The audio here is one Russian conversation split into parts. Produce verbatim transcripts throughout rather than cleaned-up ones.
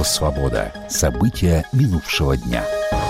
Радио «Свобода». События минувшего дня.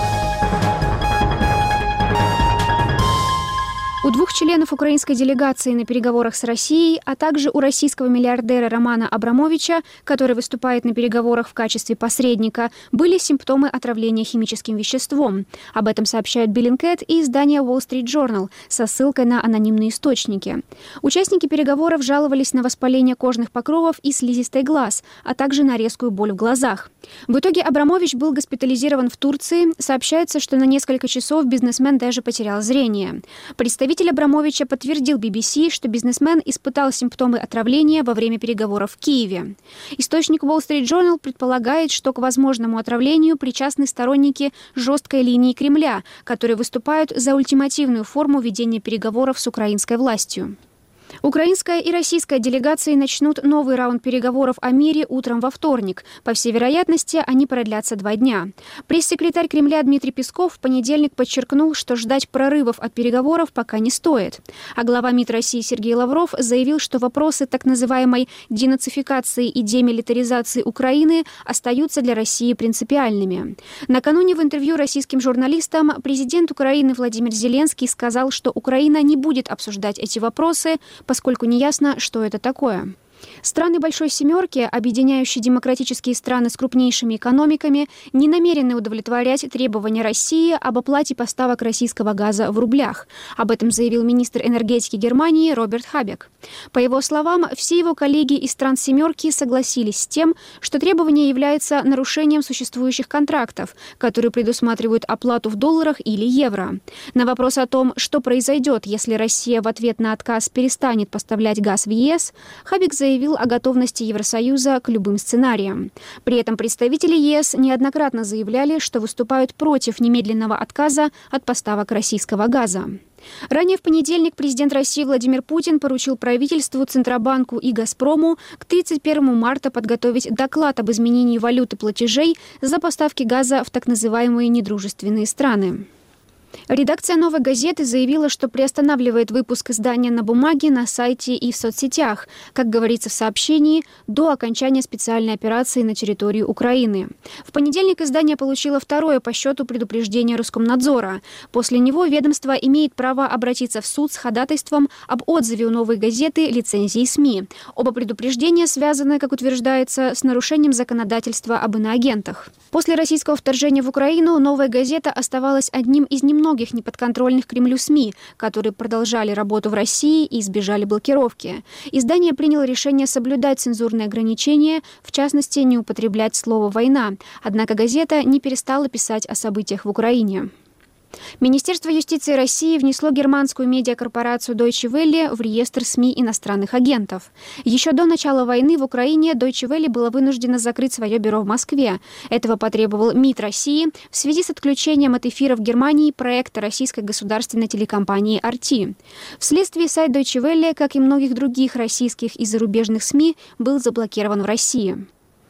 У двух членов украинской делегации на переговорах с Россией, а также у российского миллиардера Романа Абрамовича, который выступает на переговорах в качестве посредника, были симптомы отравления химическим веществом. Об этом сообщают Bellingcat и издание Wall Street Journal со ссылкой на анонимные источники. Участники переговоров жаловались на воспаление кожных покровов и слизистой глаз, а также на резкую боль в глазах. В итоге Абрамович был госпитализирован в Турции. Сообщается, что на несколько часов бизнесмен даже потерял зрение. Представитель Абрамовича подтвердил би би си, что бизнесмен испытал симптомы отравления во время переговоров в Киеве. Источник Wall Street Journal предполагает, что к возможному отравлению причастны сторонники жесткой линии Кремля, которые выступают за ультимативную форму ведения переговоров с украинской властью. Украинская и российская делегации начнут новый раунд переговоров о мире утром во вторник. По всей вероятности, они продлятся два дня. Пресс-секретарь Кремля Дмитрий Песков в понедельник подчеркнул, что ждать прорывов от переговоров пока не стоит. А глава МИД России Сергей Лавров заявил, что вопросы так называемой денацификации и демилитаризации Украины остаются для России принципиальными. Накануне в интервью российским журналистам президент Украины Владимир Зеленский сказал, что Украина не будет обсуждать эти вопросы, поскольку неясно, что это такое. Страны Большой Семерки, объединяющие демократические страны с крупнейшими экономиками, не намерены удовлетворять требования России об оплате поставок российского газа в рублях. Об этом заявил министр энергетики Германии Роберт Хабек. По его словам, все его коллеги из стран Семерки согласились с тем, что требование является нарушением существующих контрактов, которые предусматривают оплату в долларах или евро. На вопрос о том, что произойдет, если Россия в ответ на отказ перестанет поставлять газ в ЕС, Хабек заявил, заявил о готовности Евросоюза к любым сценариям. При этом представители ЕС неоднократно заявляли, что выступают против немедленного отказа от поставок российского газа. Ранее в понедельник президент России Владимир Путин поручил правительству, Центробанку и «Газпрому» к тридцать первому марта подготовить доклад об изменении валюты платежей за поставки газа в так называемые недружественные страны. Редакция «Новой газеты» заявила, что приостанавливает выпуск издания на бумаге, на сайте и в соцсетях, как говорится в сообщении, до окончания специальной операции на территории Украины. В понедельник издание получило второе по счету предупреждение Роскомнадзора. После него ведомство имеет право обратиться в суд с ходатайством об отзыве у «Новой газеты» лицензии СМИ. Оба предупреждения связаны, как утверждается, с нарушением законодательства об иноагентах. После российского вторжения в Украину «Новая газета» оставалась одним из немногих многих неподконтрольных Кремлю СМИ, которые продолжали работу в России и избежали блокировки. Издание приняло решение соблюдать цензурные ограничения, в частности, не употреблять слово «война». Однако газета не перестала писать о событиях в Украине. Министерство юстиции России внесло германскую медиакорпорацию Deutsche Welle в реестр СМИ иностранных агентов. Еще до начала войны в Украине Deutsche Welle было вынуждено закрыть свое бюро в Москве. Этого потребовал МИД России в связи с отключением от эфира в Германии проекта российской государственной телекомпании ар ти. Вследствие сайт Deutsche Welle, как и многих других российских и зарубежных СМИ, был заблокирован в России.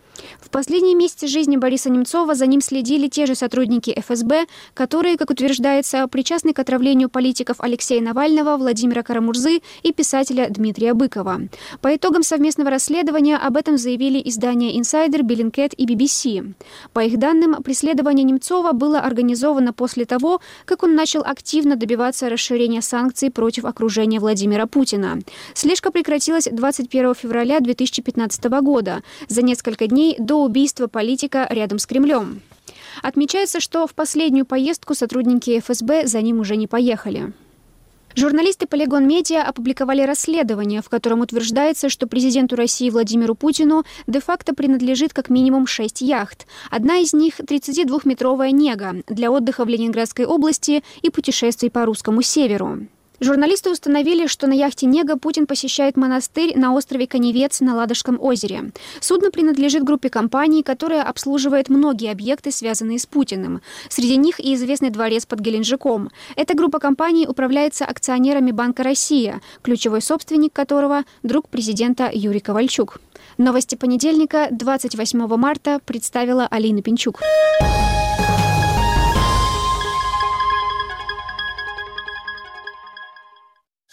В последние месяцы жизни Бориса Немцова за ним следили те же сотрудники эф эс бэ, которые, как утверждается, причастны к отравлению политиков Алексея Навального, Владимира Карамурзы и писателя Дмитрия Быкова. По итогам совместного расследования об этом заявили издания Insider, Bellingcat и би би си. По их данным, преследование Немцова было организовано после того, как он начал активно добиваться расширения санкций против окружения Владимира Путина. Слежка прекратилась двадцать первого февраля две тысячи пятнадцатого года, за несколько дней до убийства политика рядом с Кремлем. Отмечается, что в последнюю поездку сотрудники эф эс бэ за ним уже не поехали. Журналисты Polygon Media опубликовали расследование, в котором утверждается, что президенту России Владимиру Путину де-факто принадлежит как минимум шесть яхт. Одна из них – тридцатидвухметровая «Нега» для отдыха в Ленинградской области и путешествий по русскому северу. Журналисты установили, что на яхте «Нега» Путин посещает монастырь на острове Каневец на Ладожском озере. Судно принадлежит группе компаний, которая обслуживает многие объекты, связанные с Путиным. Среди них и известный дворец под Геленджиком. Эта группа компаний управляется акционерами Банка «Россия», ключевой собственник которого – друг президента Юрий Ковальчук. Новости понедельника, двадцать восьмого марта, представила Алина Пинчук.